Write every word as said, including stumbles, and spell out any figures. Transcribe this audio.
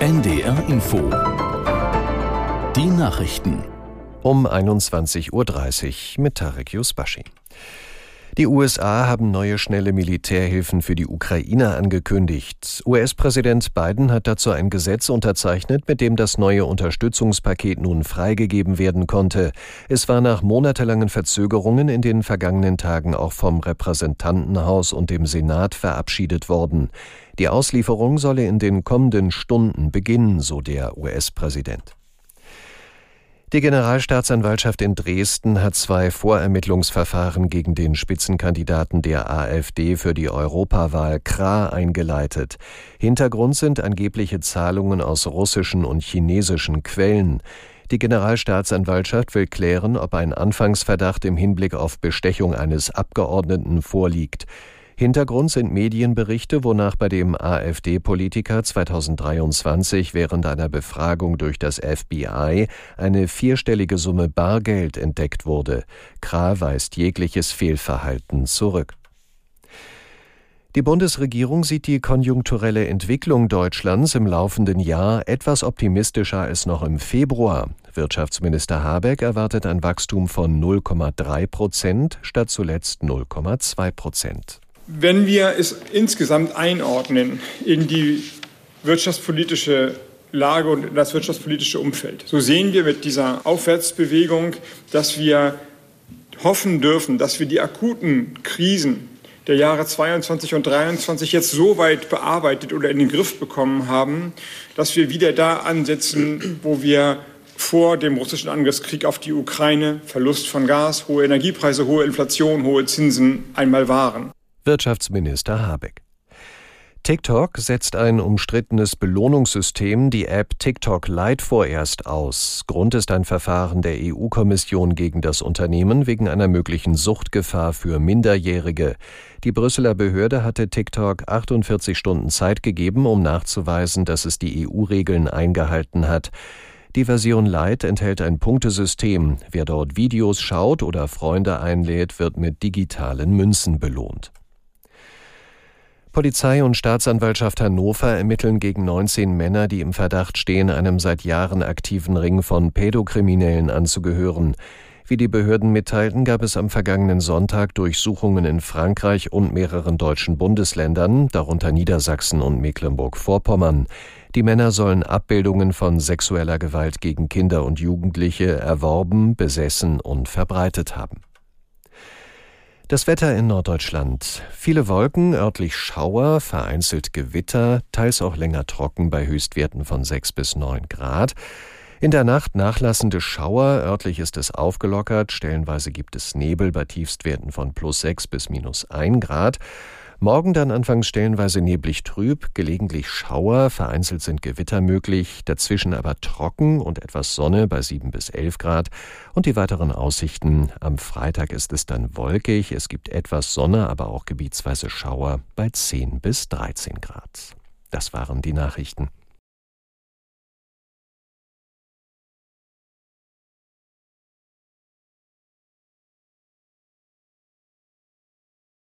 N D R Info. Die Nachrichten. Um einundzwanzig Uhr dreißig mit Tarek Yusbashi. Die U S A haben neue schnelle Militärhilfen für die Ukraine angekündigt. U S-Präsident Biden hat dazu ein Gesetz unterzeichnet, mit dem das neue Unterstützungspaket nun freigegeben werden konnte. Es war nach monatelangen Verzögerungen in den vergangenen Tagen auch vom Repräsentantenhaus und dem Senat verabschiedet worden. Die Auslieferung solle in den kommenden Stunden beginnen, so der U S-Präsident. Die Generalstaatsanwaltschaft in Dresden hat zwei Vorermittlungsverfahren gegen den Spitzenkandidaten der AfD für die Europawahl Krah eingeleitet. Hintergrund sind angebliche Zahlungen aus russischen und chinesischen Quellen. Die Generalstaatsanwaltschaft will klären, ob ein Anfangsverdacht im Hinblick auf Bestechung eines Abgeordneten vorliegt. Hintergrund sind Medienberichte, wonach bei dem AfD-Politiker zweitausenddreiundzwanzig während einer Befragung durch das F B I eine vierstellige Summe Bargeld entdeckt wurde. Krah weist jegliches Fehlverhalten zurück. Die Bundesregierung sieht die konjunkturelle Entwicklung Deutschlands im laufenden Jahr etwas optimistischer als noch im Februar. Wirtschaftsminister Habeck erwartet ein Wachstum von null Komma drei Prozent statt zuletzt null Komma zwei Prozent. Wenn wir es insgesamt einordnen in die wirtschaftspolitische Lage und in das wirtschaftspolitische Umfeld, so sehen wir mit dieser Aufwärtsbewegung, dass wir hoffen dürfen, dass wir die akuten Krisen der Jahre zweiundzwanzig und dreiundzwanzig jetzt so weit bearbeitet oder in den Griff bekommen haben, dass wir wieder da ansetzen, wo wir vor dem russischen Angriffskrieg auf die Ukraine, Verlust von Gas, hohe Energiepreise, hohe Inflation, hohe Zinsen einmal waren. Wirtschaftsminister Habeck. TikTok setzt ein umstrittenes Belohnungssystem, die App TikTok Lite, vorerst aus. Grund ist ein Verfahren der E U-Kommission gegen das Unternehmen wegen einer möglichen Suchtgefahr für Minderjährige. Die Brüsseler Behörde hatte TikTok achtundvierzig Stunden Zeit gegeben, um nachzuweisen, dass es die E U-Regeln eingehalten hat. Die Version Lite enthält ein Punktesystem. Wer dort Videos schaut oder Freunde einlädt, wird mit digitalen Münzen belohnt. Polizei und Staatsanwaltschaft Hannover ermitteln gegen neunzehn Männer, die im Verdacht stehen, einem seit Jahren aktiven Ring von Pädokriminellen anzugehören. Wie die Behörden mitteilten, gab es am vergangenen Sonntag Durchsuchungen in Frankreich und mehreren deutschen Bundesländern, darunter Niedersachsen und Mecklenburg-Vorpommern. Die Männer sollen Abbildungen von sexueller Gewalt gegen Kinder und Jugendliche erworben, besessen und verbreitet haben. Das Wetter in Norddeutschland. Viele Wolken, örtlich Schauer, vereinzelt Gewitter, teils auch länger trocken bei Höchstwerten von sechs bis neun Grad. In der Nacht nachlassende Schauer, örtlich ist es aufgelockert, stellenweise gibt es Nebel bei Tiefstwerten von plus sechs bis minus ein Grad. Morgen dann anfangs stellenweise neblig trüb, gelegentlich Schauer, vereinzelt sind Gewitter möglich, dazwischen aber trocken und etwas Sonne bei sieben bis elf Grad. Und die weiteren Aussichten: am Freitag ist es dann wolkig, es gibt etwas Sonne, aber auch gebietsweise Schauer bei zehn bis dreizehn Grad. Das waren die Nachrichten.